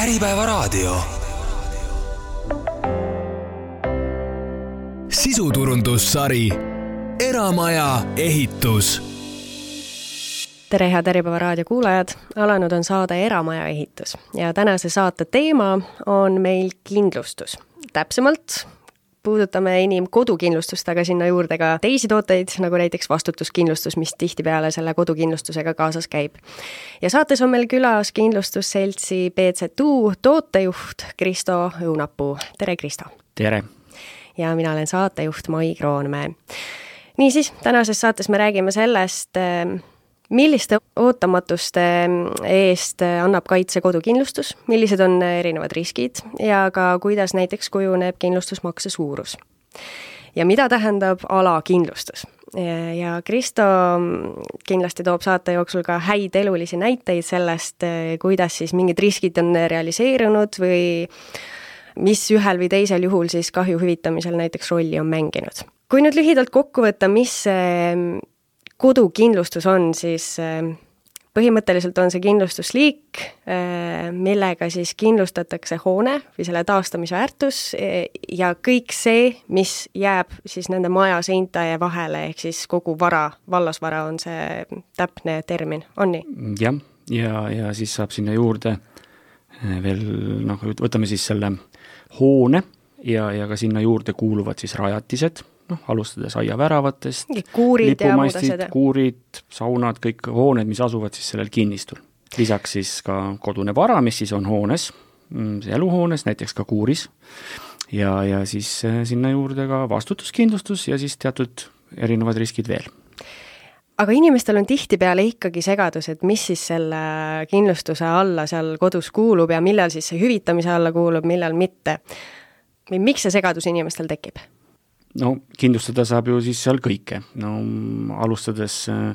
Äripäevaraadio. Sisuturundussari Eramaja ehitus. Tere head Äripäevaraadio kuulajad, alanud on saade Eramaja ehitus ja tänase saate teema on meil kindlustus. Täpsemalt puudutame kodukindlustust, aga sinna juurde ka teisi tooteid, nagu näiteks vastutuskindlustus, mis tihtipeale selle kodukindlustusega kaasas käib. Ja saates on meil külas kindlustusseltsi BZU tootejuht Kristo Õunapuu. Tere Kristo! Tere! Ja mina olen saatejuht Mai Kroonmäe. Niisiis, tänases saates me räägime sellest, milliste ootamatuste eest annab kaitse kodukindlustus, millised on erinevad riskid ja ka kuidas näiteks kujuneb kindlustusmakse suurus. Ja mida tähendab alakindlustus. Ja Kristo kindlasti toob saate jooksul ka häid elulisi näiteid sellest, kuidas siis mingid riskid on realiseerunud või mis ühel või teisel juhul siis kahju hüvitamisel näiteks rolli on mänginud. Kui nüüd lühidalt kokku võtta, mis kodukindlustus on, siis põhimõtteliselt on see kindlustusliik, millega siis kindlustatakse hoone või selle taastamisväärtus ja kõik see, mis jääb siis nende maja seinte vahele, ehk siis kogu vara, vallasvara on see täpne termin, on nii? Jah, ja siis saab sinna juurde veel, võtame siis selle hoone ja ka sinna juurde kuuluvad siis rajatised, alustades aiaväravatest, lipumastid, kuurid, saunad, kõik hooned, mis asuvad siis sellel kinnistul. Lisaks siis ka kodune vara, mis siis on hoones, eluhoones, näiteks ka kuuris ja siis sinna juurde ka vastutuskindlustus ja siis teatud erinevad riskid veel. Aga inimestel on tihtipeale ikkagi segadus, et mis siis selle kindlustuse alla seal kodus kuulub ja millal siis see hüvitamise alla kuulub, millal mitte. Miks see segadus inimestel tekib? Kindlustada saab ju siis seal kõike. Alustades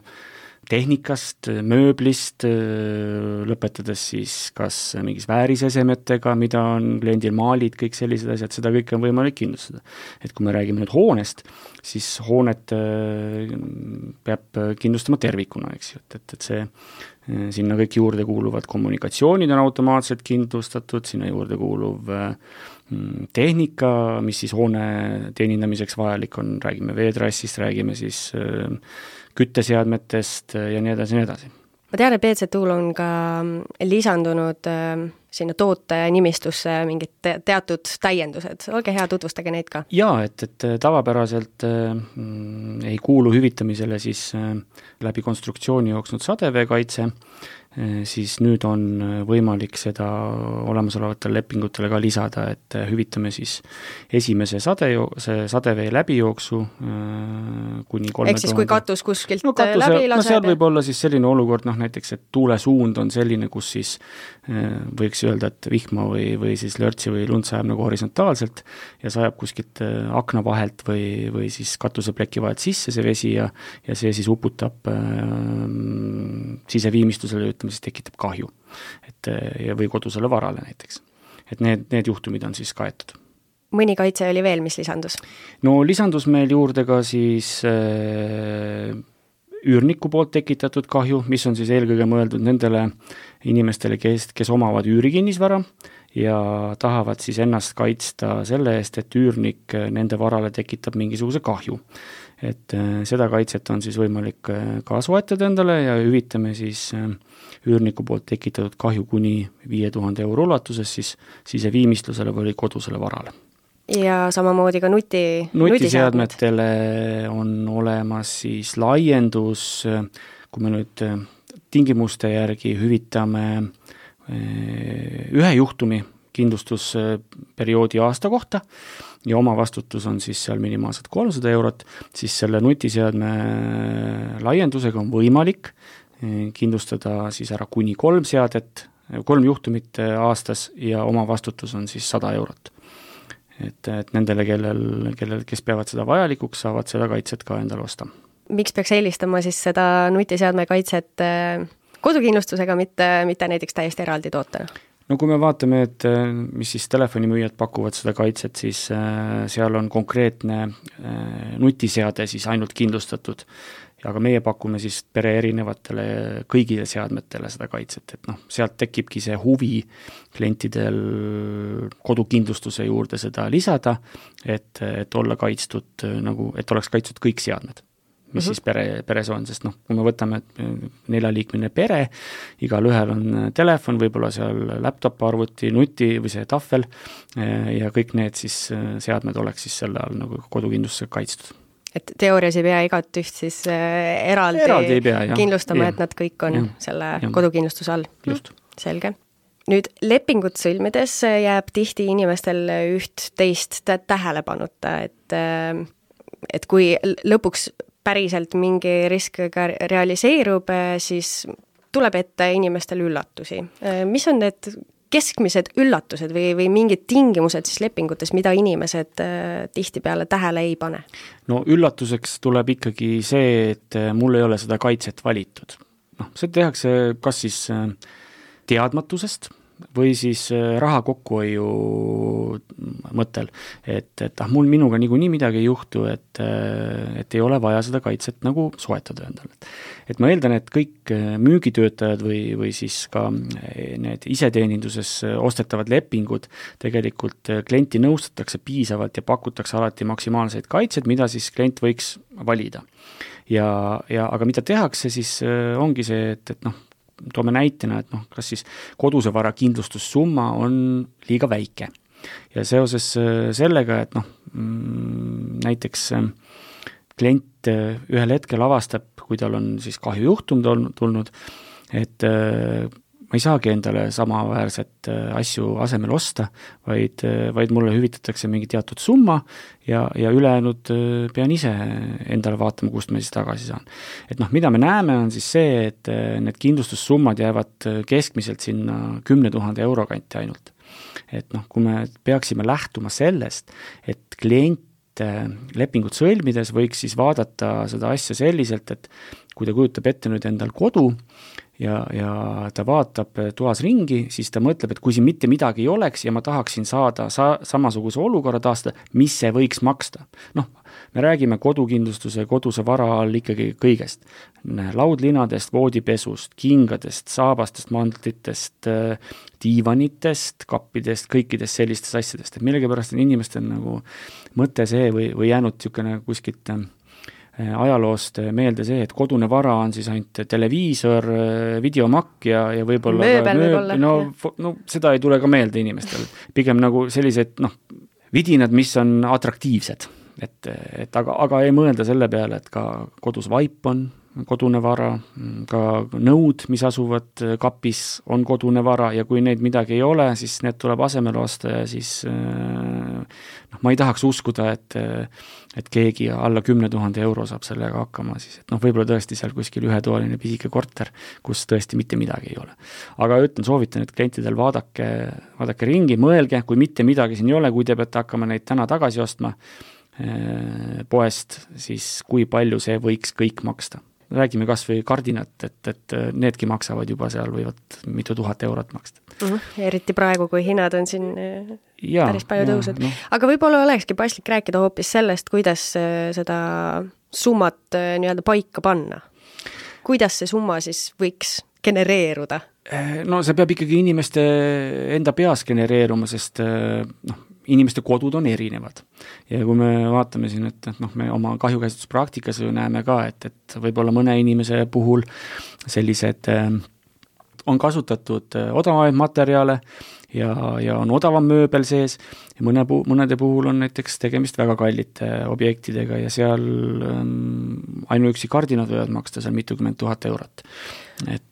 tehnikast, mööblist, lõpetades siis kas mingis väärisesemetega, mida on kliendil maalid, kõik sellised asjad, seda kõike on võimalik kindlustada. Et kui me räägime nüüd hoonest, siis hoonet peab kindlustama tervikuna, eks ju, et see sinna kõik juurde kuuluvad kommunikatsioonid on automaatselt kindlustatud, sinna juurde kuuluv tehnika, mis siis hoone teenindamiseks vajalik on, räägime veetrassist, räägime siis kütteseadmetest ja nii edasi, nii edasi. Ma tean, et BZU-l on ka lisandunud sinna toote nimistusse mingid teatud täiendused. Olge hea, tutvustage neid ka. Jaa, et tavapäraselt ei kuulu hüvitamisele siis läbi konstruktsiooni jooksnud sadeveekaitse, siis nüüd on võimalik seda olemasolevatele lepingutele ka lisada, et hüvitame siis esimese sadevee läbijooksu kuni 3000. Ehk siis kui katus kuskilt läbi laseb? Seal võib olla siis selline olukord, näiteks, et tuulesuund on selline, kus siis võiks öelda, et vihma või siis lörtsi või lund sajab nagu horisontaalselt ja sajab kuskilt akna vahelt või siis katusepleki vahelt sisse see vesi ja see siis uputab siseviimistlusele, siis tekitab kahju või kodusele varale näiteks. Et need juhtumid on siis kaetud. Mõni kaitse oli veel, mis lisandus? Lisandus meil juurde ka siis üürniku poolt tekitatud kahju, mis on siis eelkõige mõeldud nendele inimestele, kes omavad üürikinnisvara ja tahavad siis ennast kaitsta selle eest, et üürnik nende varale tekitab mingisuguse kahju. Et seda kaitset on siis võimalik ka soetada endale ja hüvitame siis üürniku poolt tekitatud kahju kuni 5000 € ulatuses siis siseviimistlusele või kodusele varale. Ja samamoodi ka nutiseadmetele on olemas siis laiendus, kui me nüüd tingimuste järgi hüvitame ühe juhtumi kindlustusperioodi aasta kohta ja oma vastutus on siis seal minimaalselt 300 €, siis selle nutiseadme laiendusega on võimalik kindlustada siis ära kuni 3 juhtumit aastas ja oma vastutus on siis 100 €. Et nendele, kes peavad seda vajalikuks, saavad seda kaitset ka endale osta. Miks peaks eelistama siis seda nutiseadme kaitset kodukindlustusega, mitte näiteks täiesti eraldi tootena? Kui me vaatame, et mis siis telefonimüüjad pakuvad seda kaitset, siis seal on konkreetne nutiseade siis ainult kindlustatud aga meie pakume siis pere erinevatele kõigile seadmetele seda kaitset, et noh, sealt tekibki see huvi klientidel kodukindlustuse juurde seda lisada, et olla kaitstud nagu, et oleks kaitstud kõik seadmed, mis siis peres on, sest noh, kui me võtame 4-liikmeline pere, igal ühel on telefon, võib-olla seal laptop, arvuti, nuti või see tahvel ja kõik need siis seadmed oleks siis selle all nagu kodukindlustusega kaitstud. Et teoorias ei pea igat üht siis eraldi ei pea, kindlustama, et nad kõik on selle kodukindlustuse all. Just. Selge. Nüüd lepingut sõlmides jääb tihti inimestel üht-teist tähelepanuta, et kui lõpuks päriselt mingi risk ka realiseerub, siis tuleb ette inimestel üllatusi. Mis on need keskmised üllatused või mingid tingimused siis lepingutes, mida inimesed tihtipeale tähele ei pane? No üllatuseks tuleb ikkagi see, et mul ei ole seda kaitset valitud. No, see tehakse kas siis teadmatusest või siis raha kokkuhoiu mõttel, et mul minuga niikuinii midagi ei juhtu, et ei ole vaja seda kaitset nagu soetada endale. Et ma eeldan, et kõik müügitöötajad või siis ka need iseteeninduses ostetavad lepingud tegelikult klienti nõustatakse piisavalt ja pakutakse alati maksimaalseid kaitseid, mida siis klient võiks valida. Aga mida tehakse, siis ongi see, et noh, toome näitena, et noh, kas siis koduse vara kindlustussumma on liiga väike. Ja seoses sellega, et noh, näiteks klient ühel hetkel avastab, kui tal on siis kahjujuhtum tulnud, et ma ei saagi endale samaväärset asju asemel osta, vaid mulle hüvitatakse mingi teatud summa ja ülejäänud pean ise endale vaatama, kust ma siis tagasi saan. Et noh, mida me näeme on siis see, et need kindlustussummad jäävad keskmiselt sinna 10 000 euro kanti ainult. Et noh, kui me peaksime lähtuma sellest, et klient lepingut sõlmides võiks siis vaadata seda asja selliselt, et kui ta kujutab ette nüüd endal kodu ja ta vaatab toas ringi, siis ta mõtleb, et kui siin mitte midagi ei oleks ja ma tahaksin saada samasuguse olukorra taastada, mis see võiks maksta. Noh, me räägime kodukindlustuse, koduse vara all ikkagi kõigest. Laudlinadest, voodipesust, kingadest, saabastest, mandlitest, diivanitest, kappidest, kõikidest sellistest asjadest. Et millegipärast on inimestel nagu mõte see või jäänud niisugune kuskilt ajaloost meelde see, et kodune vara on siis ainult televiisor, videomakk ja võib-olla mööbel võib-olla. No seda ei tule ka meelde inimestel. Pigem nagu sellised vidinad, mis on atraktiivsed. Aga ei mõelda selle peale, et ka kodus vaip on kodune vara, ka nõud, mis asuvad kapis, on kodune vara ja kui neid midagi ei ole, siis need tuleb asemele osta ja siis ma ei tahaks uskuda, et keegi alla 10 000 euro saab sellega hakkama, siis et võib-olla tõesti seal kuskil ühetoaline pisike korter, kus tõesti mitte midagi ei ole. Aga soovitan, et klientidel vaadake ringi, mõelge, kui mitte midagi siin ei ole, kui te peate hakkama neid täna tagasi ostma poest, siis kui palju see võiks kõik maksta. Räägime kas või kardinat, et needki maksavad juba seal, võivad mitu tuhat eurot maksta. Eriti praegu, kui hinnad on siin päris palju tõusnud. No. Aga võib-olla olekski paslik rääkida hoopis sellest, kuidas seda summat nii-öelda paika panna. Kuidas see summa siis võiks genereeruda? No see peab ikkagi inimeste enda peas genereeruma, sest inimeste kodud on erinevad. Ja kui me vaatame siin, et me oma kahjukäsistuspraktikas näeme ka, et võib-olla mõne inimese puhul sellised on kasutatud odavamaid materjale ja on odavam mööbel sees ja mõnede puhul on näiteks tegemist väga kallite objektidega ja seal ainuüksi kardinad võivad maksta seal mitukümmend tuhat eurot. Et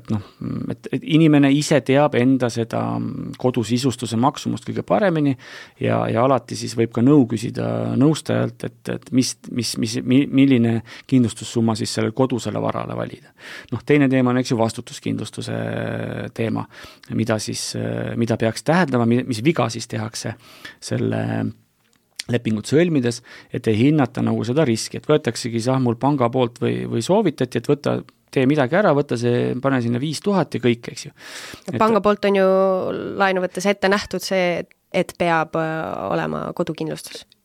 inimene ise teab enda seda kodusisustuse maksumust kõige paremini ja alati siis võib ka nõu küsida nõustajalt, et milline kindlustussumma siis sellele kodusele varale valida. Teine teema on vastutuskindlustuse teema, mida peaks tähendama, mis viga siis tehakse selle lepingut sõlmides, et ei hinnata nagu seda riski, et võetaksegi mul panga poolt või soovitati, et tee midagi ära, pane sinna 5000 ja kõik, eks ju. Panga poolt on ju laenu võttes ette nähtud see, et peab olema kodukindlustus.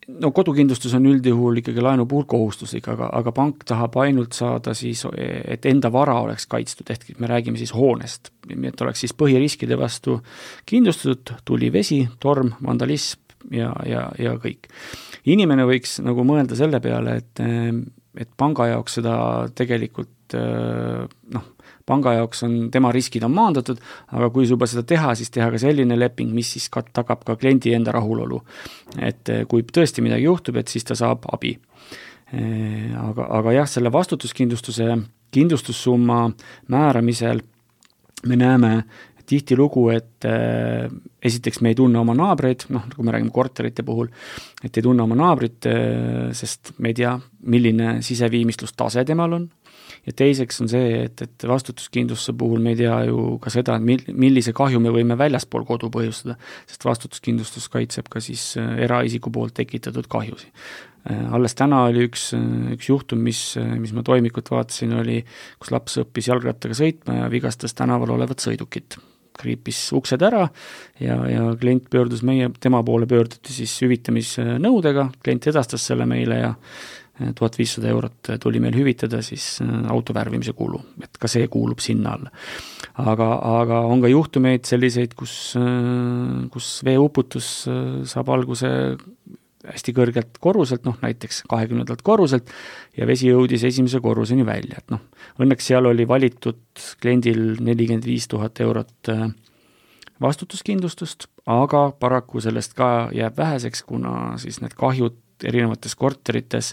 no kodukindlustus on üldjuhul ikkagi laenu puhul kohustuslik, aga pank tahab ainult saada siis, et enda vara oleks kaitstud, ehk me räägime siis hoonest, et oleks siis põhiriskide vastu kindlustatud, tuli, vesi, torm, vandalism ja kõik. Inimene võiks nagu mõelda selle peale, et panga jaoks seda tegelikult panga jaoks on tema riskid on maandatud, aga kui juba seda teha, siis teha ka selline leping, mis siis tagab ka kliendi enda rahulolu. Et kui tõesti midagi juhtub, et siis ta saab abi. Aga jah, selle kindlustussumma määramisel me näeme tihtilugu, et esiteks me ei tunne oma naabreid, kui me räägime korterite puhul, et ei tunne oma naabrit, sest me ei tea, milline siseviimistlustase temal on. Ja teiseks on see, et vastutuskindlustuse puhul me ei tea ju ka seda, millise kahju me võime väljaspool kodu põhjustada, sest vastutuskindlustus kaitseb ka siis eraisiku poolt tekitatud kahjusi. Alles täna oli üks juhtum, mis ma toimikut vaatasin, oli, kus laps õppis jalgrattaga sõitma ja vigastas tänaval olevat sõidukit. Kriipis uksed ära ja klient pöördus tema poole pöörduti siis hüvitamisnõudega, klient edastas selle meile ja 1500 eurot tuli meil hüvitada siis auto värvimise kulu, et ka see kuulub sinna alla. Aga on ka juhtumeid selliseid, kus veeuputus saab alguse hästi kõrgelt korruselt, näiteks 20. korruselt ja vesi jõudis esimese korruseni välja. Et õnneks seal oli valitud kliendil 45 000 eurot vastutuskindlustust, aga paraku sellest ka jääb väheseks, kuna siis need kahjud erinevates korterites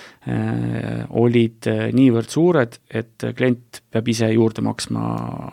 olid niivõrd suured, et klient peab ise juurde maksma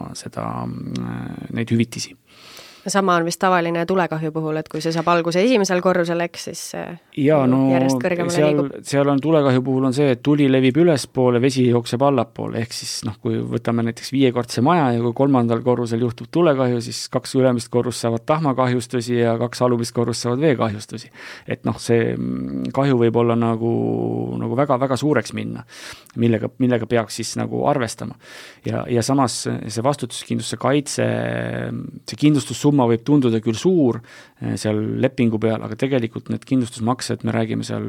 neid hüvitisi. Sama on vist tavaline tulekahju puhul, et kui see saab alguse esimesel korrusel, siis järjest kõrgemale liigub. Seal on tulekahju puhul on see, et tuli levib ülespoole, vesi jookseb allapoole, ehk siis kui võtame näiteks 5-kordse maja ja kui 3. korrusel juhtub tulekahju, siis 2 ülemist korrust saavad tahmakahjustusi ja 2 alumist korrust saavad veekahjustusi. Et see kahju võib olla nagu väga-väga suureks minna, millega peaks siis arvestama. Ja samas see vastutuskindlustuse kaitse, see kindlustussumma võib tunduda küll suur seal lepingu peal, aga tegelikult need kindlustusmaksed, me räägime seal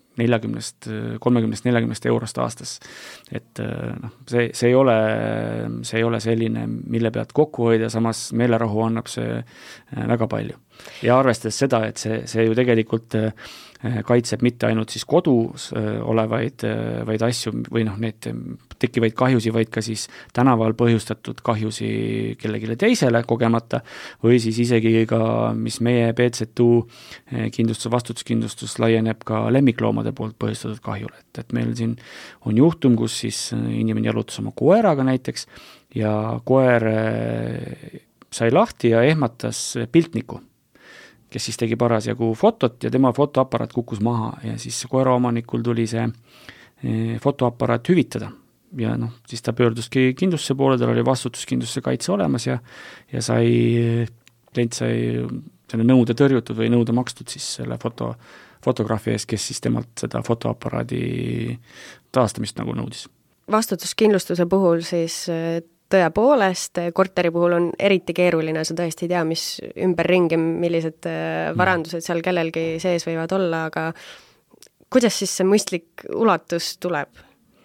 30-40 eurost aastas. Et see ei ole selline, mille pealt kokku hoida, samas meelerahu annab see väga palju. Ja arvestades seda, et see ju tegelikult kaitseb mitte ainult siis kodus olevaid asju või neid tekkivaid kahjusi, vaid ka siis tänaval põhjustatud kahjusi kellelegi teisele kogemata või siis isegi ka, mis meie BZU vastutuskindlustus laieneb ka lemmikloomade poolt põhjustatud kahjule. Et meil siin on juhtum, kus siis inimene jalutas oma koeraga näiteks ja koer sai lahti ja ehmatas piltniku, kes siis tegi parasjagu fotot ja tema fotoaparaat kukkus maha ja siis koeraomanikul tuli see fotoaparaat hüvitada. Ja siis ta pöörduski kindlustuse poole, tal oli vastutuskindlustuse kaitse olemas ja klient sai selle nõude tõrjutud või nõude makstud siis selle fotograafi eest, kes siis temalt seda fotoaparaadi taastamist nõudis. Vastutuskindlustuse puhul siis tõepoolest, korteri puhul on eriti keeruline, sa tõesti ei tea, mis ümberringi, millised varandused seal kellelgi sees võivad olla, aga kuidas siis see mõistlik ulatus tuleb?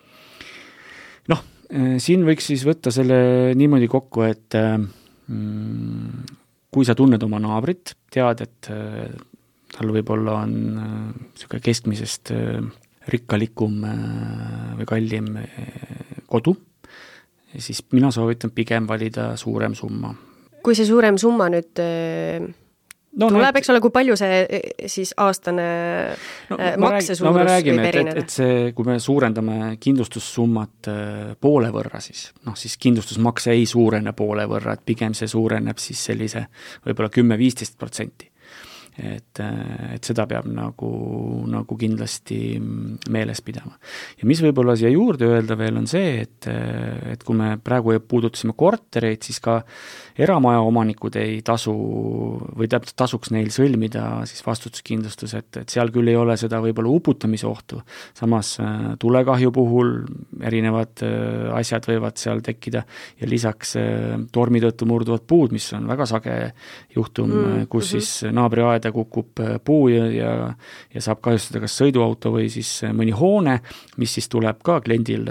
Siin võiks siis võtta selle niimoodi kokku, et kui sa tunned oma naabrit, tead, et tal võib-olla on keskmisest rikkalikum või kallim kodu, siis mina soovitan pigem valida suurem summa. Kui see suurem summa nüüd tuleb, eks ole, kui palju see siis aastane maksesuurus me räägime, võib erineda? Et see, kui me suurendame kindlustussummat poole võrra, siis kindlustusmakse ei suurene poole võrra, et pigem see suureneb siis sellise võib-olla 10-15%. Et seda peab nagu kindlasti meeles pidama. Ja mis võib-olla siia juurde öelda veel on see, et kui me praegu puudutasime kortereid, siis ka eramaja omanikud ei tasu või tasuks neil sõlmida siis vastutuskindlustus, et seal küll ei ole seda võib-olla uputamise ohtu. Samas tulekahju puhul erinevad asjad võivad seal tekkida ja lisaks tormi tõttu murduvad puud, mis on väga sage juhtum, kus siis naabriaeda juurde kukub puu ja saab kahjustada kas sõiduauto või siis mõni hoone, mis siis tuleb ka kliendil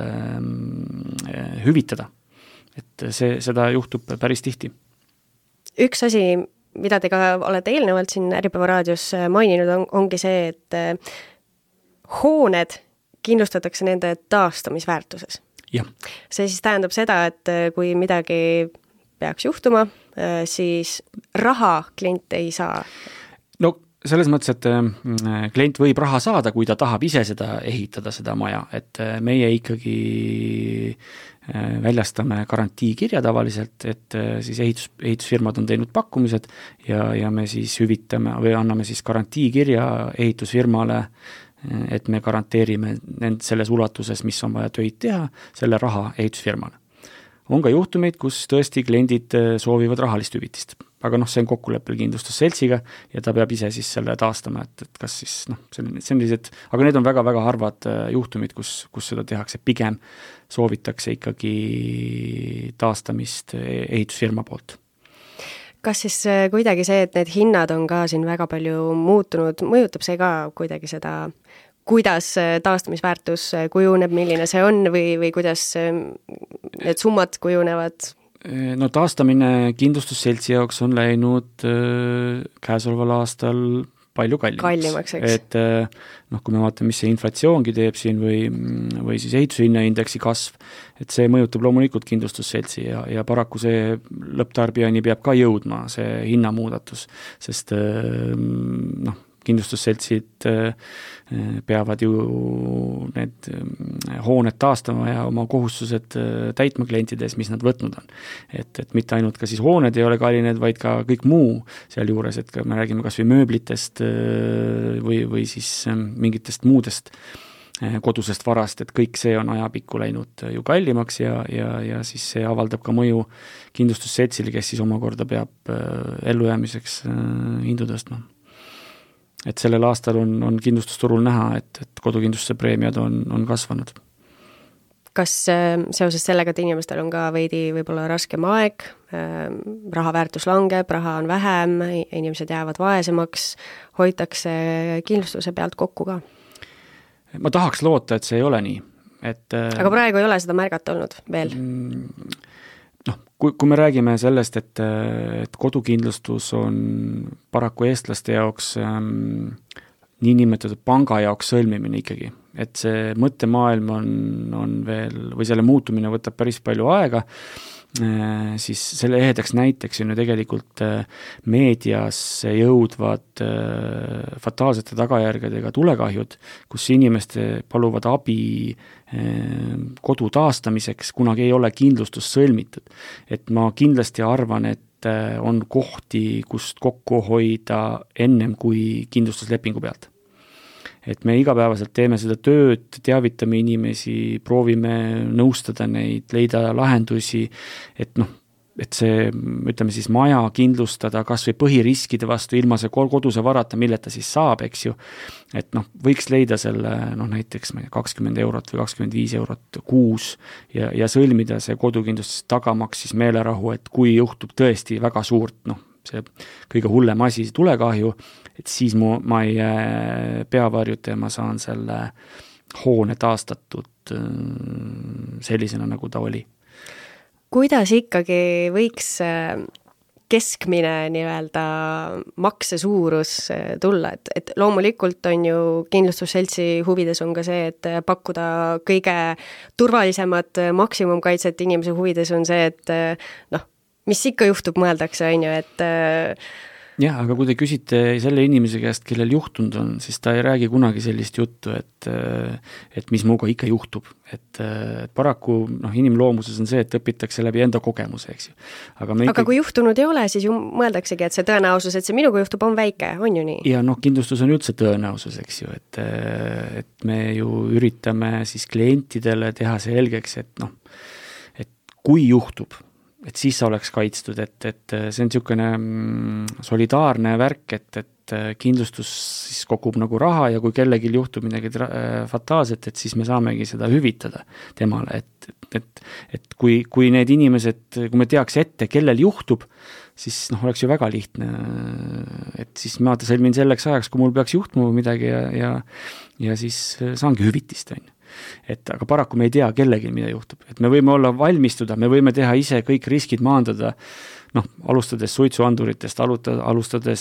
hüvitada. Et seda juhtub päris tihti. Üks asi, mida te ka olete eelnevalt siin Äripäeva raadios maininud, ongi see, et hooned kindlustatakse nende taastamisväärtuses. Ja. See siis tähendab seda, et kui midagi peaks juhtuma, siis raha klient ei saa. No selles mõttes, et klient võib raha saada, kui ta tahab ise seda ehitada, seda maja, et meie ikkagi väljastame garantiikirja tavaliselt, et siis ehitusfirmad on teinud pakkumised ja me siis hüvitame või anname siis garantiikirja ehitusfirmale, et me garanteerime selles ulatuses, mis on vaja töid teha, selle raha ehitusfirmale. On ka juhtumeid, kus tõesti kliendid soovivad rahalist hüvitist. Aga see on kokkuleppel kindlustusseltsiga ja ta peab ise siis selle taastama, et kas siis sellised, aga need on väga-väga harvad juhtumid, kus seda tehakse. Pigem soovitakse ikkagi taastamist ehitusfirma poolt. Kas siis kuidagi see, et need hinnad on ka siin väga palju muutunud, mõjutab see ka kuidagi seda, kuidas taastamisväärtus kujuneb, milline see on või kuidas need summad kujunevad? No taastamine kindlustusseltsi jaoks on läinud käesoleval aastal palju kallimaks, eks? Et kui me vaatame, mis see inflatsioongi teeb siin või siis ehitushinnaindeksi kasv, et see mõjutab loomulikult kindlustusseltsi ja paraku see lõpptarbijani peab ka jõudma see hinnamuudatus, sest kindlustusseltsid peavad ju need hooned taastama ja oma kohustused täitma klientides, mis nad võtnud on. Et mitte ainult ka siis hooned ei ole kallinenud, vaid ka kõik muu seal juures, et me räägime kas või mööblitest või siis mingitest muudest kodusest varast, et kõik see on ajapikku läinud ju kallimaks ja siis see avaldab ka mõju kindlustusseltsile, kes siis omakorda peab ellujäämiseks hindu tõstma. Et sellel aastal on kindlustusturul näha, et kodukindlustuse preemiad on kasvanud. Kas seoses sellega, et inimestel on ka veidi võib-olla raskem aeg, raha väärtus langeb, raha on vähem, inimesed jäävad vaesemaks, hoitakse kindlustuse pealt kokku ka? Ma tahaks loota, et see ei ole nii. Aga praegu ei ole seda märgata olnud veel? Kui me räägime sellest, et kodukindlustus on paraku eestlaste jaoks niinimetatud panga jaoks sõlmimine ikkagi, et see mõttemaailm on veel, või selle muutumine võtab päris palju aega, siis selle ehedaks näiteks on ju tegelikult meediasse jõudvad fataalsete tagajärgedega tulekahjud, kus inimeste paluvad abi kodu taastamiseks, kunagi ei ole kindlustus sõlmitud. Et ma kindlasti arvan, et on kohti, kust kokku hoida ennem kui kindlustuslepingu pealt. Et me igapäevaselt teeme seda tööd, teavitame inimesi, proovime nõustada neid, leida lahendusi, et see, ütleme siis maja kindlustada kas või põhiriskide vastu ilma see koduse varata, milleta siis saab, eks ju. Et võiks leida selle näiteks 20 eurot või 25 eurot kuus ja sõlmida see kodukindlustus tagamaks siis meelerahu, et kui juhtub tõesti väga suurt, see kõige hullem asi, see tulekahju, et siis ma ei peavarjuta ja ma saan selle hoone taastatud sellisena, nagu ta oli. Kuidas ikkagi võiks keskmine nii-öelda makse suurus tulla, et loomulikult on ju kindlustusseltsi huvides on ka see, et pakkuda kõige turvalisemat maksimumkaitset inimese huvides on see, et mis ikka juhtub, mõeldakse, on ju, et jah, aga kui te küsite selle inimese käest, kellel juhtunud on, siis ta ei räägi kunagi sellist juttu, et mis muuga ikka juhtub. Et paraku inimloomuses on see, et õpitakse läbi enda kogemuse, eks ju. Aga kui juhtunud ei ole, siis ju mõeldaksegi, et see tõenäosus, et see minuga juhtub, on väike, on ju nii? Ja kindlustus on üldse tõenäosus, eks ju, et me ju üritame siis klientidele teha selgeks, et kui juhtub, et siis sa oleks kaitstud, et see on niisugune solidaarne värk, et kindlustus siis kogub nagu raha ja kui kellelgi juhtub midagi fataalset, et siis me saamegi seda hüvitada temale, et kui need inimesed, kui me teaks ette, kellel juhtub, siis oleks ju väga lihtne, et siis ma sõlmin selleks ajaks, kui mul peaks juhtuma midagi ja siis saangi hüvitist, on ju. Et aga paraku me ei tea kellelgi, mida juhtub. Et me võime olla valmistuda, me võime teha ise kõik riskid maandada, alustades suitsuanduritest, alustades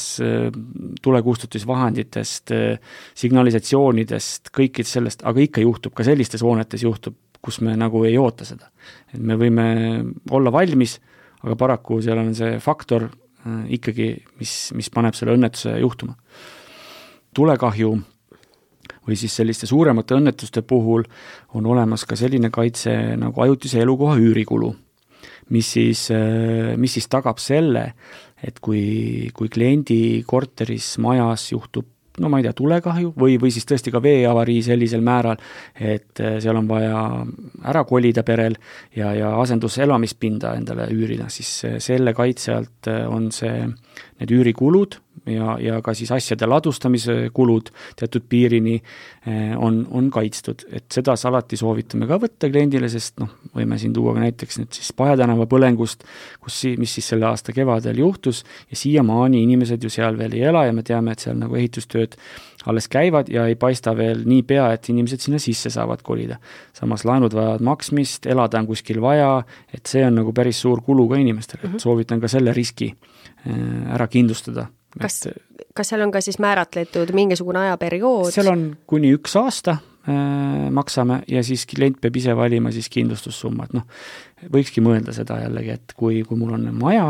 tulekustutusvahenditest, signalisatsioonidest, kõikid sellest, aga ikka juhtub, ka sellistes hoonetes juhtub, kus me nagu ei oota seda. Et me võime olla valmis, aga paraku seal on see faktor ikkagi, mis paneb selle õnnetuse juhtuma. Tulekahju või siis selliste suuremate õnnetuste puhul on olemas ka selline kaitse nagu ajutise elukoha üürikulu, mis siis tagab selle, et kui kliendi korteris majas juhtub, ma ei tea, tulekahju või siis tõesti ka veeavarii sellisel määral, et seal on vaja ära kolida perel ja asenduselamispinda endale üürida, siis selle kaitse alt on need üürikulud ja ka siis asjade ladustamise kulud teatud piirini on kaitstud. Et seda alati soovitame ka võtta kliendile, sest võime siin tuua ka näiteks nüüd siis Paja tänava põlengust, mis siis selle aasta kevadel juhtus ja siiamaani inimesed ju seal veel ei ela ja me teame, et seal nagu ehitustööd alles käivad ja ei paista veel nii pea, et inimesed sinna sisse saavad kolida. Samas laenud vajavad maksmist, elada on kuskil vaja, et see on nagu päris suur kulu ka inimestele, et soovitan ka selle riski ära kindlustada. Kas seal on ka siis määratletud mingisugune ajaperiood? Seal on kuni 1 aasta maksame ja siis klient peab ise valima siis kindlustussumma. Et võikski mõelda seda jällegi, et kui mul on maja,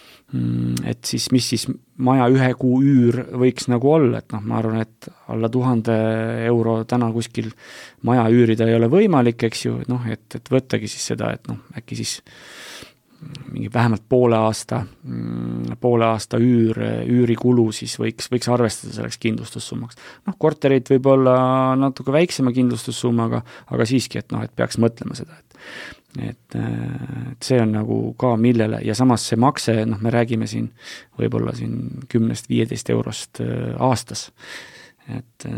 et siis mis siis maja 1 kuu üür võiks nagu olla, et ma arvan, et alla 1000 euro täna kuskil maja üürida ei ole võimalik, eks ju, et võttagi siis seda, et äkki siis mingi vähemalt poole aasta üürikulu siis võiks arvestada selleks kindlustussummaks. Korterid võib olla natuke väiksema kindlustussummaga, aga siiski, et peaks mõtlema seda, et see on nagu ka millele ja samas see makse, me räägime siin võib-olla siin 10-15 eurost aastas, et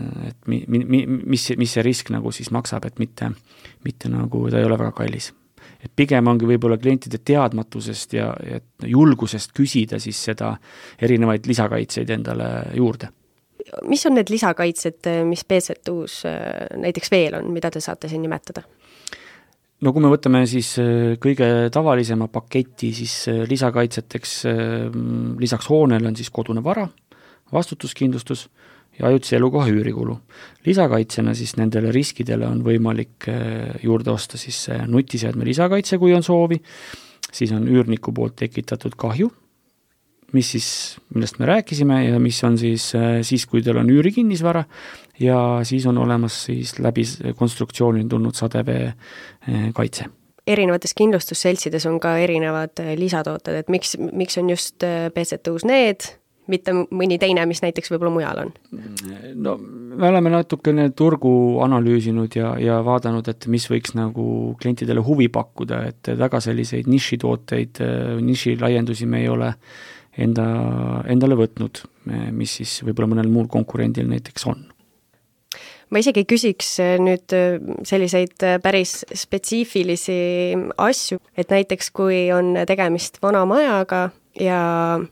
mis see risk nagu siis maksab, et mitte nagu ta ei ole väga kallis. Et pigem ongi võib-olla klientide teadmatusest ja julgusest küsida siis seda erinevaid lisakaitseid endale juurde. Mis on need lisakaitsed, mis BZ-uus näiteks veel on, mida te saate siin nimetada? No kui me võtame siis kõige tavalisema paketi, siis lisakaitseteks lisaks hoonele on siis kodune vara, vastutuskindlustus ja ajutise elukoha üürikulu. Lisakaitsena siis nendele riskidele on võimalik juurde osta siis nutiseadme lisakaitse, kui on soovi, siis on üürniku poolt tekitatud kahju, millest me rääkisime ja mis on siis kui teil on üürikinnisvara ja siis on olemas siis läbi konstruktsiooni tulnud sadevee kaitse. Erinevates kindlustusseltsides on ka erinevad lisatooted, et miks on just BZ-uus need, mitte mõni teine, mis näiteks võib-olla mujal on? No me oleme natukene turgu analüüsinud ja vaadanud, et mis võiks nagu klientidele huvi pakkuda, et väga selliseid nišitooteid, nišilaiendusi me ei ole endale võtnud, mis siis võib-olla mõnel muul konkurendil näiteks on. Ma isegi küsiks nüüd selliseid päris spetsiifilisi asju, et näiteks kui on tegemist vana majaga ja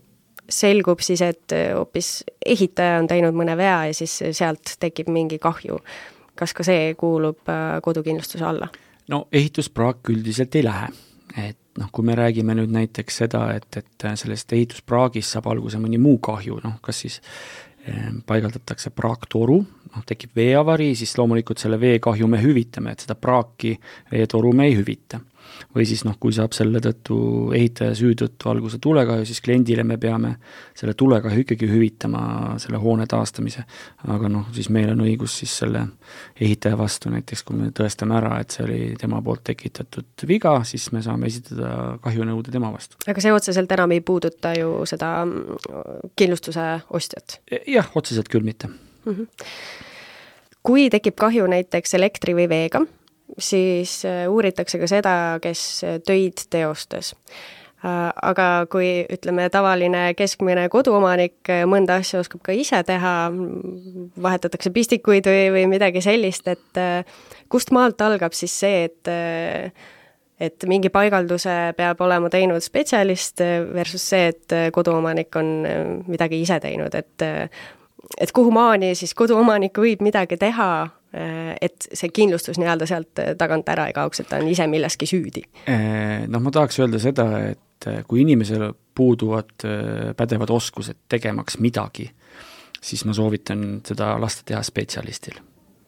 selgub siis, et hoopis ehitaja on teinud mõne vea ja siis sealt tekib mingi kahju. Kas ka see kuulub kodukindlustuse alla? No ehituspraak üldiselt ei lähe. Et kui me räägime nüüd näiteks seda, et sellest ehituspraagist saab alguse mõni muu kahju, kas siis paigaldatakse praaktoru, tekib veeavarii, siis loomulikult selle veekahju me hüvitame, et seda praaki veetoru me ei hüvita. Või siis kui saab selle tõttu ehitaja süü tõttu alguse tulekahju, siis kliendile me peame selle tulekahju ikkagi hüvitama selle hoone taastamise. Aga siis meil on õigus siis selle ehitaja vastu, näiteks kui me tõestame ära, et see oli tema poolt tekitatud viga, siis me saame esitada kahjunõude tema vastu. Aga see otseselt enam ei puuduta ju seda kindlustuse ostjat? Jah, otseselt küll mitte. Kui tekib kahju näiteks elektri või veega, siis uuritakse ka seda, kes töid teostas. Aga kui ütleme tavaline keskmine koduomanik mõnda asja oskab ka ise teha, vahetatakse pistikuid või midagi sellist, et kust maalt algab siis see, et et mingi paigalduse peab olema teinud spetsialist versus see, et koduomanik on midagi ise teinud, et kuhu maani siis koduomanik võib midagi teha, et see kindlustus nii-öelda sealt tagant ära ei kaoks, et ta on ise milleski süüdi? Ma tahaks öelda seda, et kui inimesel puuduvad pädevad oskused tegemaks midagi, siis ma soovitan seda lasta teha spetsialistil.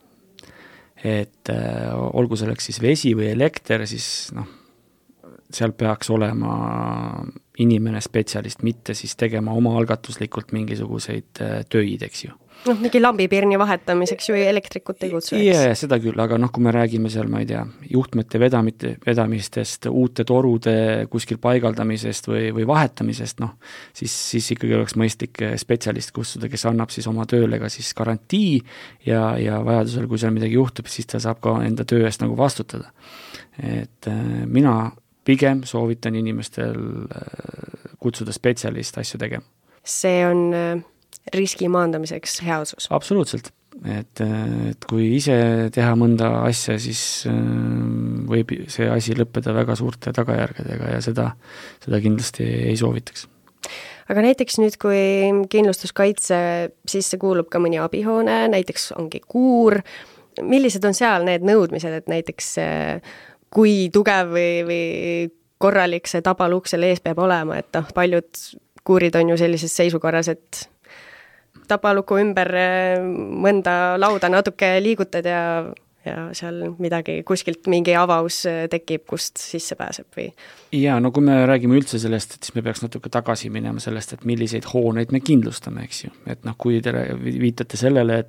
Et olgu selleks siis vesi või elekter, siis seal peaks olema inimene spetsialist, mitte siis tegema oma algatuslikult mingisuguseid töid, eks ju. Mingi lambipirni vahetamiseks ju elektrikut ei kutsu, eks? Ja, seda küll, aga kui me räägime seal, ma ei tea, juhtmete vedamistest, uute torude kuskil paigaldamisest või vahetamisest, siis ikkagi oleks mõistlik spetsialist kutsuda, kes annab siis oma tööle ka siis garantii ja vajadusel, kui seal midagi juhtub, siis ta saab ka enda töö eest nagu vastutada. Et mina pigem soovitan inimestel kutsuda spetsialist asju tegema. See on riski maandamiseks hea otsus. Absoluutselt. Et kui ise teha mõnda asja, siis võib see asi lõppeda väga suurte tagajärgedega ja seda kindlasti ei soovitaks. Aga näiteks nüüd, kui kindlustuskaitse sisse kuulub ka mõni abihoone, näiteks ongi kuur, millised on seal need nõudmised, et näiteks kui tugev või korralik see tabalukk selle ees peab olema, et paljud kuurid on ju sellises seisukorras, et tabaluku ümber mõnda lauda natuke liigutad ja seal midagi kuskilt mingi avaus tekib, kust sisse pääseb või? Ja, kui me räägime üldse sellest, et siis me peaks natuke tagasi minema sellest, et milliseid hooneid me kindlustame, eks ju. Et kui te viitate sellele,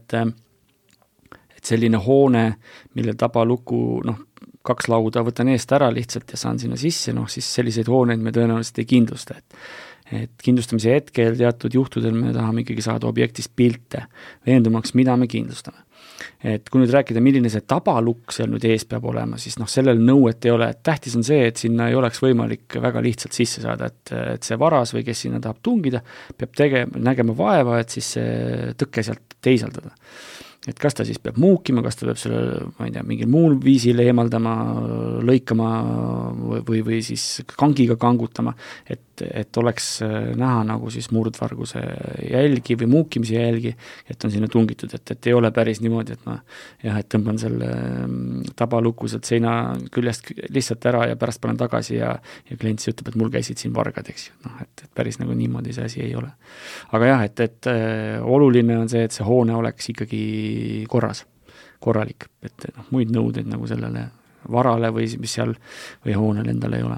et selline hoone, mille tabaluku, 2 lauda võtan eest ära lihtsalt ja saan sinna sisse, siis selliseid hooneid me tõenäoliselt ei kindlusta. Et kindlustamise hetkel teatud juhtudel me tahame ikkagi saada objektist pilte, veendumaks, mida me kindlustame. Et kui nüüd rääkida, milline see tabalukk seal nüüd ees peab olema, siis sellel nõuet ei ole. Et tähtis on see, et sinna ei oleks võimalik väga lihtsalt sisse saada, et see varas või kes sinna tahab tungida, peab nägema vaeva, et siis see tõkke sealt teisaldada. Et kas ta siis peab muukima, kas ta peab selle, ma ei tea, mingil muul viisil eemaldama, lõikama või siis kangiga kangutama, et oleks näha nagu siis murdvarguse jälgi või muukimise jälgi, et on sinna tungitud, et ei ole päris niimoodi, et tõmban selle tabaluku sealt seina küljest lihtsalt ära ja pärast panen tagasi ja klient ütleb, et mul käisid siin vargad, eks ju. Et päris nagu niimoodi see asi ei ole. Aga jah, et oluline on see, et see hoone oleks ikkagi korralik, et muid nõudeid nagu sellele varale või mis seal või hoonel endal ei ole.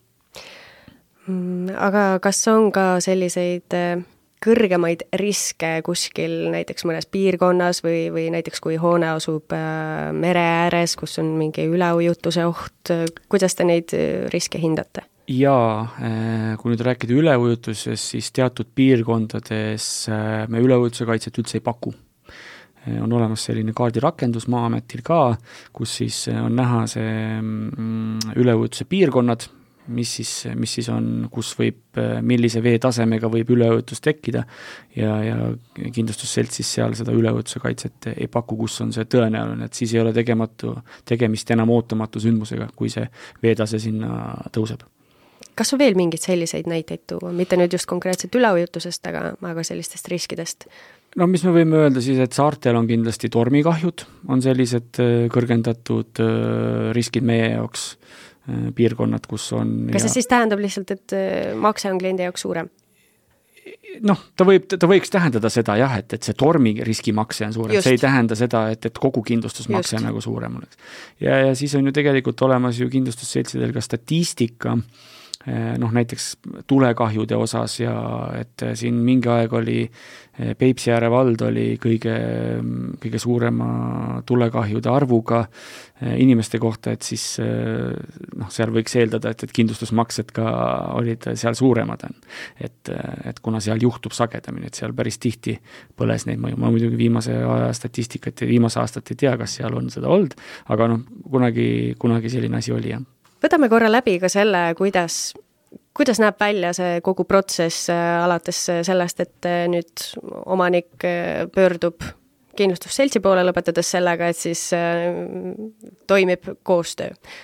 Aga kas on ka selliseid kõrgemaid riske kuskil näiteks mõnes piirkonnas või näiteks kui hoone asub mere ääres, kus on mingi üleujutuse oht, kuidas te neid riske hindate? Jaa, kui nüüd rääkida üleujutusest, siis teatud piirkondades me üleujutuse kaitset üldse ei paku. On olemas selline kaardirakendus Maa-ametil ka, kus siis on näha see üleujutuse piirkonnad, mis siis on, kus võib, millise veetasemega võib üleujutus tekkida ja kindlustusselt siis seal seda üleujutuse kaitset ei paku, kus on see tõenäoline, et siis ei ole tegemist enam ootamatu sündmusega, kui see veetase sinna tõuseb. Kas on veel mingid selliseid näiteid tuua? Mitte nüüd just konkreetselt üleujutusest, aga sellistest riskidest? Mis me võime öelda siis, et saartel on kindlasti tormikahjud, on sellised kõrgendatud riskid meie jaoks, piirkonnad, kus on... Kas see siis tähendab lihtsalt, et makse on kliendi jaoks suurem? Ta võiks tähendada seda jah, et see tormiriski makse on suurem, see ei tähenda seda, et kogu kindlustusmakse on nagu suurem oleks. Ja siis on ju tegelikult olemas ju kindlustusseltsidel ka statistika, näiteks tulekahjude osas ja et siin mingi aeg oli Peipsiääre vald oli kõige suurema tulekahjude arvuga inimeste kohta, et siis seal võiks eeldada, et kindlustusmaksed ka olid seal suuremad. Et kuna seal juhtub sagedamini, et seal päris tihti põles neid mõju. Ma muidugi viimase aja statistikat ja viimase aastat ei tea, kas seal on seda olnud, aga kunagi selline asi oli, jah. Võtame korra läbi ka selle, kuidas näeb välja see kogu protsess alates sellest, et nüüd omanik pöördub kindlustusseltsi poole, lõpetades sellega, et siis toimib koostöö.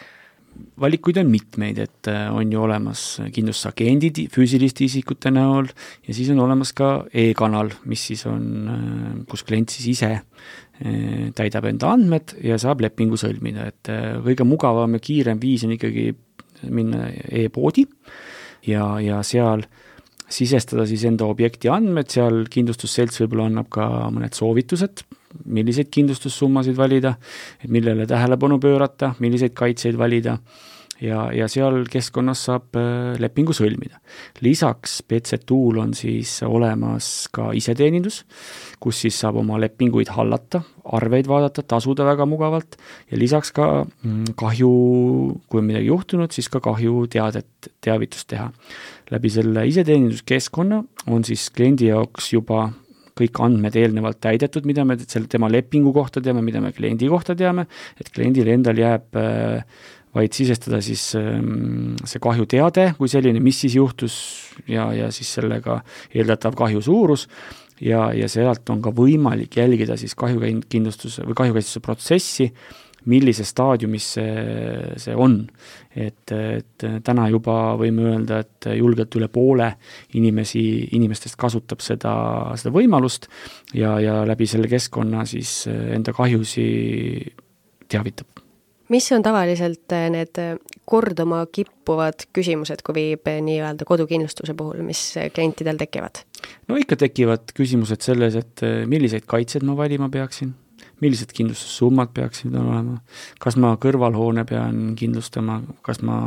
valikuid on mitmeid, et on ju olemas kindlustusagendid füüsiliste isikute näol ja siis on olemas ka e-kanal, mis siis on, kus klient siis ise täidab enda andmed ja saab lepingu sõlmida, et kõige mugavam ja kiirem viis on ikkagi minna e-poodi ja seal sisestada siis enda objekti andmed, seal kindlustusselts võib-olla annab ka mõned soovitused, milliseid kindlustussummasid valida, et millele tähelepanu pöörata, milliseid kaitseid valida ja seal keskkonnas saab lepingu sõlmida. Lisaks BC-Tool on siis olemas ka iseteenindus, kus siis saab oma lepinguid hallata, arveid vaadata, tasuda väga mugavalt ja lisaks ka kahju, kui on midagi juhtunud, siis ka kahju teavitust teha. Läbi selle iseteeninduskeskkonna on siis kliendi jaoks juba kõik andmed eelnevalt täidetud, mida me tema lepingu kohta teame, mida me kliendi kohta teame, et kliendil endal jääb vaid sisestada siis see kahju teade, kui selline, mis siis juhtus ja siis sellega eeldatav kahju suurus ja sealt on ka võimalik jälgida siis kahjukindlustuse või kahjukaitsuse protsessi, millise staadiumis see on. Et täna juba võime öelda, et julgelt üle poole inimestest kasutab seda võimalust ja läbi selle keskkonna siis enda kahjusi teavitab. Mis on tavaliselt need korduma kippuvad küsimused, kui viib nii-öelda kodukindlustuse puhul, mis klientidel tekivad? No ikka tekivad küsimused selles, et milliseid kaitsed ma valima peaksin, millised kindlustussummad peaksid olema, kas ma kõrvalhoone pean kindlustama, kas ma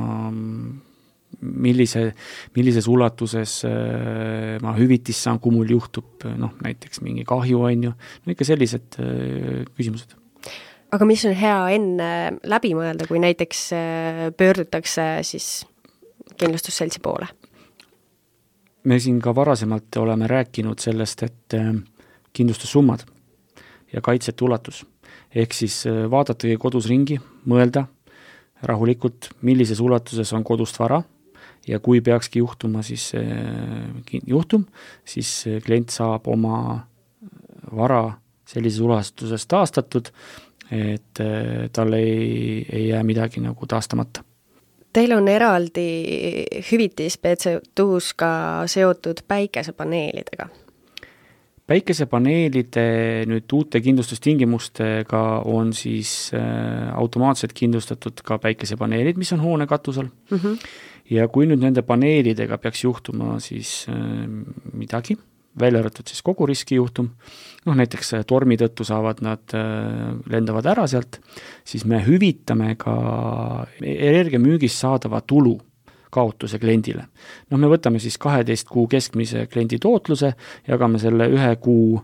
millises ulatuses ma hüvitis saan, kui mul juhtub näiteks mingi kahju on ju, ikka sellised küsimused. Aga mis on hea enne läbi mõelda, kui näiteks pöördutakse siis kindlustusseltsi poole? Me siin ka varasemalt oleme rääkinud sellest, et kindlustussummad ja kaitsete ulatus. Ehk siis vaadatage kodus ringi, mõelda rahulikult, millises ulatuses on kodust vara ja kui peakski juhtuma siis juhtum, siis klient saab oma vara sellises ulatuses taastatud, et tal ei jää midagi nagu taastamata. Teil on eraldi hüvitis BC-Tool's ka seotud päikesepaneelidega. Päikesepaneelide nüüd uute kindlustustingimustega on siis automaatselt kindlustatud ka päikesepaneelid, mis on hoone katusel. Ja kui nüüd nende paneelidega peaks juhtuma siis midagi, välja arvatud siis kogu riskijuhtum, näiteks tormi tõttu saavad nad, lendavad ära sealt, siis me hüvitame ka energiamüügist saadava tulu kaotuse kliendile. Me võtame siis 12 kuu keskmise kliendi tootluse, jagame selle 1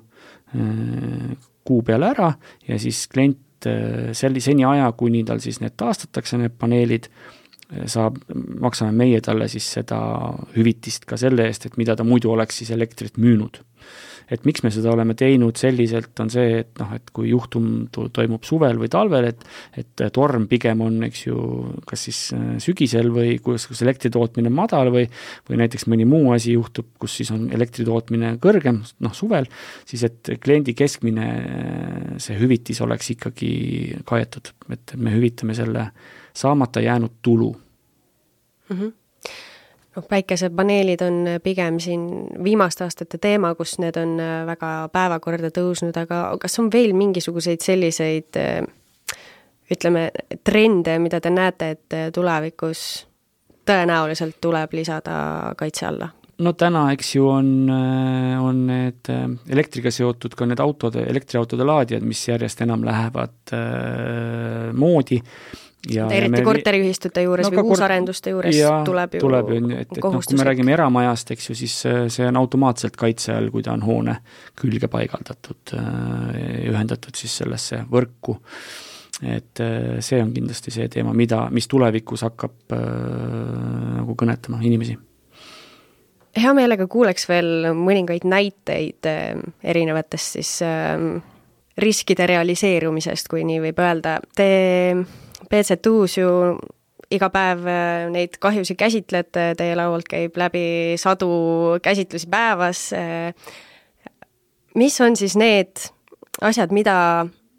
kuu peale ära ja siis klient seni aja, kuni tal siis need taastatakse, need paneelid, maksame meie talle siis seda hüvitist ka selle eest, et mida ta muidu oleks siis elektrit müünud. Et miks me seda oleme teinud selliselt, on see, et kui juhtum toimub suvel või talvel, et torm pigem on, eks ju, kas siis sügisel või kus elektritootmine on madal või näiteks mõni muu asi juhtub, kus siis on elektritootmine kõrgem, suvel, siis et kliendi keskmine see hüvitis oleks ikkagi kaetud, et me hüvitame selle saamata jäänud tulu. Päikesepaneelid on pigem siin viimaste aastate teema, kus need on väga päevakorda tõusnud, aga kas on veel mingisuguseid selliseid, ütleme, trende, mida te näete, et tulevikus tõenäoliselt tuleb lisada kaitse alla? Täna, eks ju, on need elektriga seotud ka need elektriautode laadijad, mis järjest enam lähevad moodi. Eriti korteriühistute juures või uusarenduste juures tuleb ju kohustuslik. Kui me räägime eramajast, eks ju, siis see on automaatselt kaitse all, kui ta on hoone külge paigaldatud, ühendatud siis sellesse võrku. Et see on kindlasti see teema, mis tulevikus hakkab nagu kõnetama inimesi. Hea meelega kuuleks veel mõningaid näiteid erinevatest siis riskide realiseerumisest, kui nii võib öelda. Te BC-Tool's ju iga päev neid kahjusi käsitlete, teie laualt käib läbi 100 käsitlusi päevas. Mis on siis need asjad, mida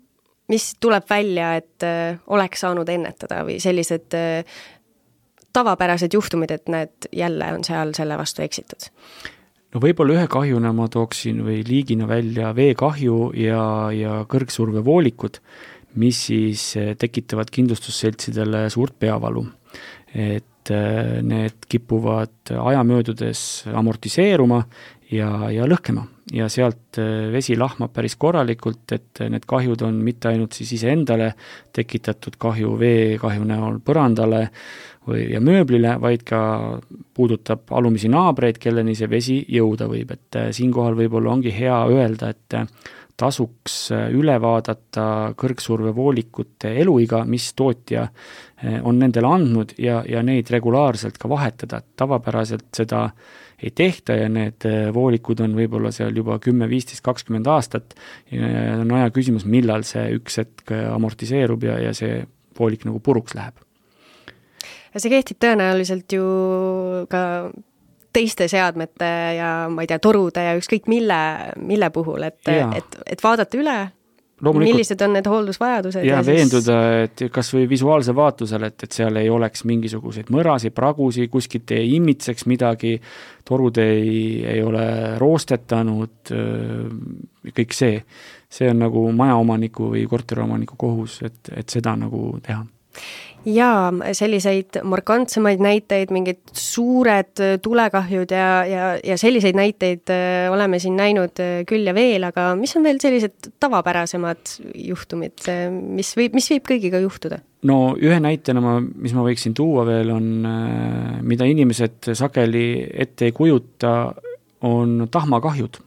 mis tuleb välja, et oleks saanud ennetada või sellised tavapärased juhtumid, et need jälle on seal selle vastu eksitud? No võib-olla ühe kahjuna ma tooksin või liigina välja veekahju ja kõrgsurvevoolikud, mis siis tekitavad kindlustusseltsidele suurt peavalu. Et need kipuvad aja möödudes amortiseeruma ja lõhkema ja sealt vesi lahmab päris korralikult, et need kahjud on mitte ainult siis iseendale tekitatud kahju veekahju näol põrandale ja mööblile, vaid ka puudutab alumisi naabreid, kelleni see vesi jõuda võib. Et siinkohal võib-olla ongi hea öelda, et tasuks üle vaadata kõrgsurvevoolikute eluiga, mis tootja on nendele andnud ja neid regulaarselt ka vahetada. Tavapäraselt seda ei tehta ja need voolikud on võib-olla seal juba 10, 15, 20 aastat ja on aja küsimus, millal see üks hetk amortiseerub ja see voolik nagu puruks läheb. Ja see kehtib tõenäoliselt ju ka teiste seadmete ja ma ei tea, torude ja ükskõik mille puhul, et vaadata üle, millised on need hooldusvajadused. Ja veenduda, et kas või visuaalse vaatlusel, et seal ei oleks mingisuguseid mõrasi, pragusi, kuskilt ei imitseks midagi, torud ei ole roostetanud, kõik see. See on nagu majaomaniku või korteriomaniku kohus, et seda nagu teha. Ja selliseid markantsemaid näiteid, mingid suured tulekahjud ja selliseid näiteid oleme siin näinud küll ja veel, aga mis on veel sellised tavapärasemad juhtumid, mis võib kõigiga juhtuda? No ühe näitena, mis ma võiksin tuua veel, on, mida inimesed sageli ette ei kujuta, on tahmakahjud.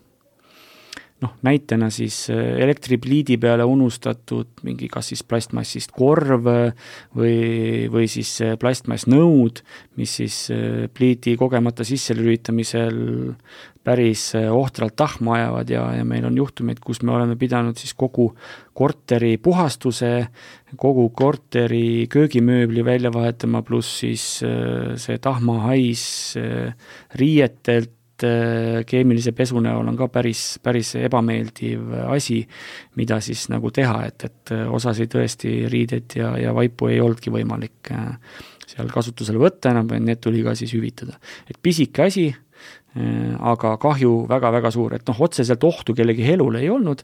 Näitena siis elektripliidi peale unustatud mingi kas siis plastmassist korv või siis plastmassnõud, mis siis pliidi kogemata sisse lülitamisel päris ohtralt tahma ajavad ja meil on juhtumeid, kus me oleme pidanud siis kogu korteri puhastuse, kogu korteri köögimööbli välja vahetama, pluss siis see tahmahais riietelt, keemilise pesu näol on ka päris ebameeldiv asi, mida siis nagu teha, et osasid tõesti riideid ja vaipu ei oldki võimalik seal kasutusele võtta enam, need tuli ka siis hüvitada. Et pisike asi, aga kahju väga-väga suur, et otseselt ohtu kellegi elule ei olnud,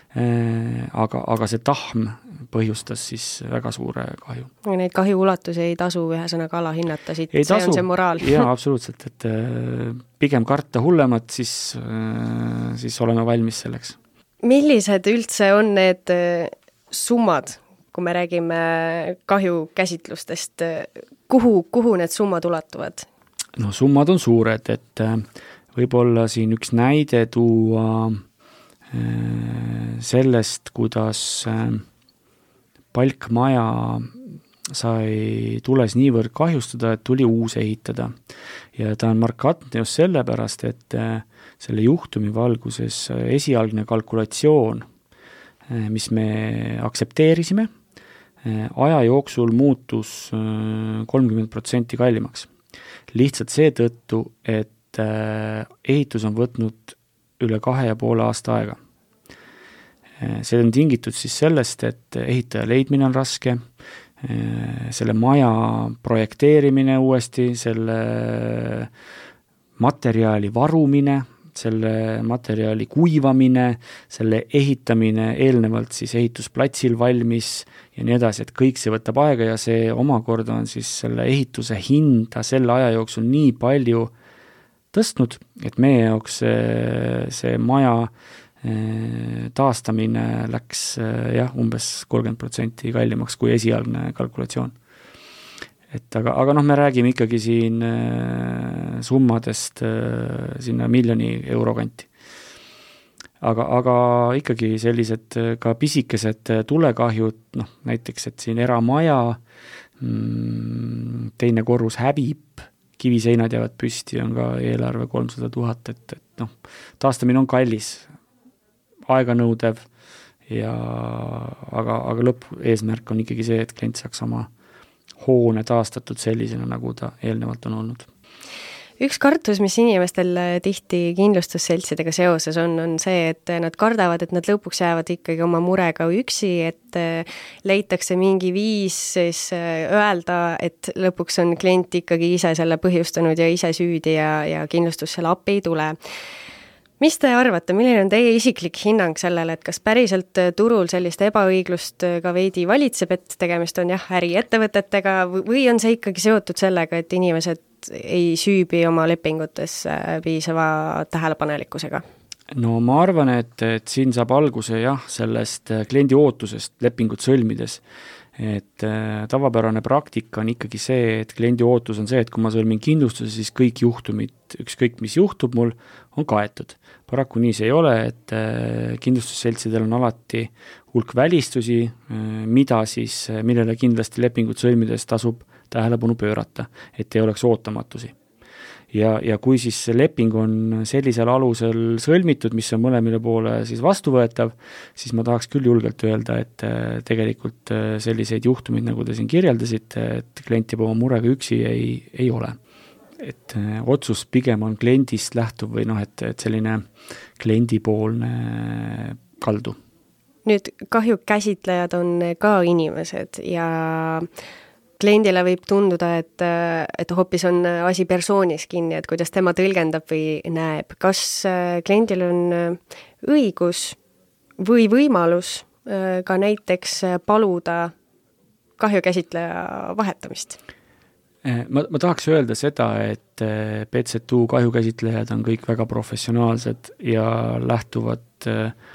aga see tahm põhjustas siis väga suure kahju. Neid kahju ulatusi ei tasu ühesõnaga alahinnata, see on see moraal. Jaa, absoluutselt, et pigem karta hullemat, siis oleme valmis selleks. Millised üldse on need summad, kui me räägime kahju käsitlustest, kuhu need summad ulatuvad? No summad on suured, et võib-olla siin üks näide tuua sellest, kuidas palkmaja sai tules niivõrd kahjustada, et tuli uus ehitada. Ja ta on markantne just sellepärast, et selle juhtumi valguses esialgne kalkulatsioon, mis me aktsepteerisime, aja jooksul muutus 30% kallimaks. Lihtsalt seetõttu, et ehitus on võtnud üle 2,5 aasta aega. See on tingitud siis sellest, et ehitaja leidmine on raske, selle maja projekteerimine uuesti, selle materjali varumine, selle materjali kuivamine, selle ehitamine eelnevalt siis ehitusplatsil valmis ja nii edasi, et kõik see võtab aega ja see omakorda on siis selle ehituse hinda selle aja jooksul nii palju tõstnud, et meie jaoks see maja taastamine läks umbes 30% kallimaks kui esialgne kalkulatsioon. Aga me räägime ikkagi siin summadest sinna 1 miljoni euro kanti. Aga ikkagi sellised ka pisikesed tulekahjud, näiteks, et siin eramaja, teine korrus häbib, kiviseinad jäävad püsti, on ka eelarve 300 000, et taastamine on kallis, aeganõudev, aga lõppeesmärk on ikkagi see, et klient saaks oma hoone taastatud sellisena, nagu ta eelnevalt on olnud. Üks kartus, mis inimestel tihti kindlustusseltsidega seoses on see, et nad kardavad, et nad lõpuks jäävad ikkagi oma murega üksi, et leitakse mingi viis siis öelda, et lõpuks on klient ikkagi ise selle põhjustanud ja ise süüdi ja kindlustus selle appi ei tule. Mis te arvate, milline on teie isiklik hinnang sellele, et kas päriselt turul sellist ebaõiglust ka veidi valitseb, et tegemist on äriettevõtetega või on see ikkagi seotud sellega, et inimesed ei süübi oma lepingutes piisava tähelepanelikkusega? No ma arvan, et siin saab alguse sellest kliendi ootusest lepingut sõlmides. Et tavapärane praktika on ikkagi see, et kliendi ootus on see, et kui ma sõlmin kindlustuse, siis kõik juhtumid, ükskõik mis juhtub mul, on kaetud. Paraku nii see ei ole, et kindlustusseltsidel on alati hulk välistusi, millele kindlasti lepingut sõlmides tasub tähelepanu pöörata, et ei oleks ootamatusi. Ja kui siis see leping on sellisel alusel sõlmitud, mis on mõlemile poole siis vastuvõetav, siis ma tahaks küll julgelt öelda, et tegelikult selliseid juhtumid, nagu te siin kirjeldasite, et klient jääb oma murega üksi, ei ole. Et otsus pigem on kliendist lähtuv või et selline kliendipoolne kaldu. Nüüd kahjukäsitlejad on ka inimesed ja kliendile võib tunduda, et hoopis on asi persoonis kinni, et kuidas tema tõlgendab või näeb. Kas kliendil on õigus või võimalus ka näiteks paluda kahjukäsitleja vahetamist? Ma tahaks öelda seda, et PZU kahjukäsitlejad on kõik väga professionaalsed ja lähtuvad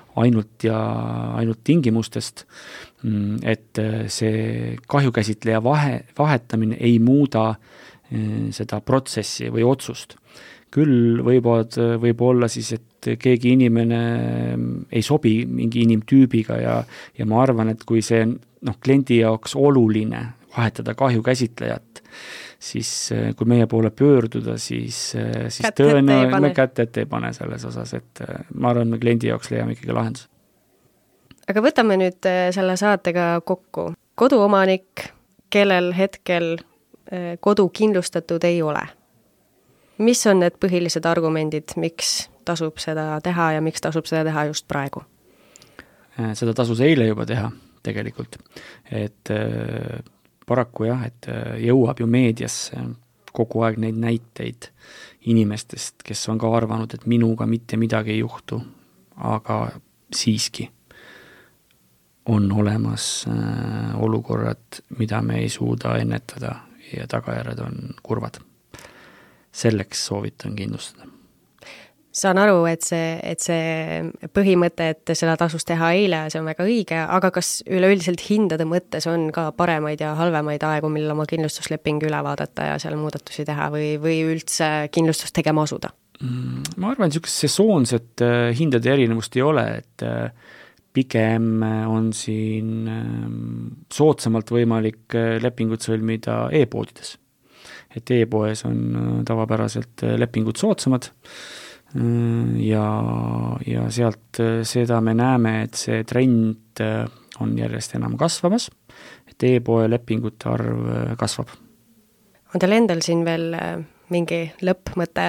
ainult tingimustest, et see kahjukäsitleja vahetamine ei muuda seda protsessi või otsust. Küll võib olla siis, et keegi inimene ei sobi mingi inimtüübiga ja ma arvan, et kui see kliendi jaoks oluline vahetada kahjukäsitlejat, siis kui meie poole pöörduda, siis tõenäoliselt kätt ette ei pane selles osas, et ma arvan, me kliendi jaoks leiame ikkagi lahendus. Aga võtame nüüd selle saatega kokku. Koduomanik, kellel hetkel kodu kindlustatud ei ole. Mis on need põhilised argumendid, miks tasub seda teha ja miks tasub seda teha just praegu? Seda tasus eile juba teha tegelikult, et paraku et jõuab ju meediasse kogu aeg neid näiteid inimestest, kes on ka arvanud, et minuga mitte midagi ei juhtu, aga siiski on olemas olukorrad, mida me ei suuda ennetada ja tagajärjed on kurvad. Selleks soovitan kindlustada. Saan aru, et see põhimõte, et seda tasus teha eile, see on väga õige, aga kas üleüldiselt hindade mõttes on ka paremaid ja halvemaid aegu, millal oma kindlustusleping üle vaadata ja seal muudatusi teha või üldse kindlustust tegema asuda? Ma arvan, et sesoonset hindade erinevust ei ole, et pigem on siin soodsamalt võimalik lepingut sõlmida e-poodides. Et e-poes on tavapäraselt lepingud soodsamad ja sealt seda me näeme, et see trend on järjest enam kasvamas, et e-poe lepingute arv kasvab. On teil endal siin veel mingi lõppmõte?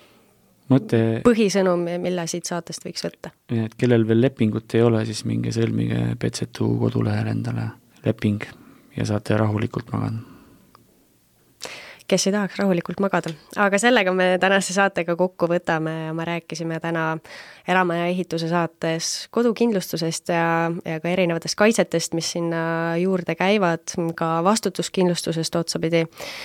Põhisõnum, mille siit saatest võiks võtta? Et kellel veel lepingut ei ole, siis minge sõlmige PZU kodulehel endale leping ja saate rahulikult magada. Kes ei tahaks rahulikult magada. Aga sellega me tänase saatega kokku võtame ja me rääkisime täna Eramaja ehituse saates kodukindlustusest ja ka erinevatest kaitsetest, mis sinna juurde käivad, ka vastutuskindlustusest otsapidi.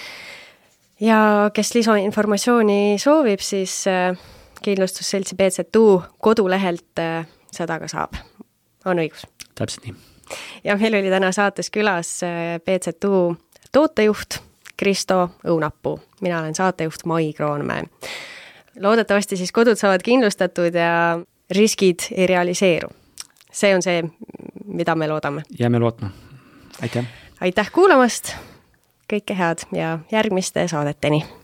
Ja kes lisainformatsiooni soovib, siis kindlustusseltsi PZU kodulehelt seda ka saab. On õigus? Täpselt nii. Ja meil oli täna saates külas PZU tootejuht Kristo Õunapuu. Mina olen saatejuht Mai Kroonmäe. Loodetavasti siis kodud saavad kindlustatud ja riskid ei realiseeru. See on see, mida me loodame. Jääme lootma. Aitäh. Aitäh kuulamast! Kõike head ja järgmiste saadeteni!